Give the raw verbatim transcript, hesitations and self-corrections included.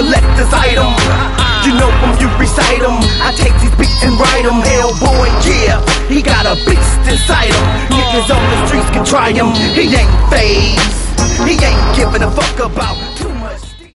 collector's item. You know from you recite them, I take these beats and write them. Hellboy, yeah, he got a beast inside him. Niggas on the streets can try him, he ain't phased. He ain't giving a fuck about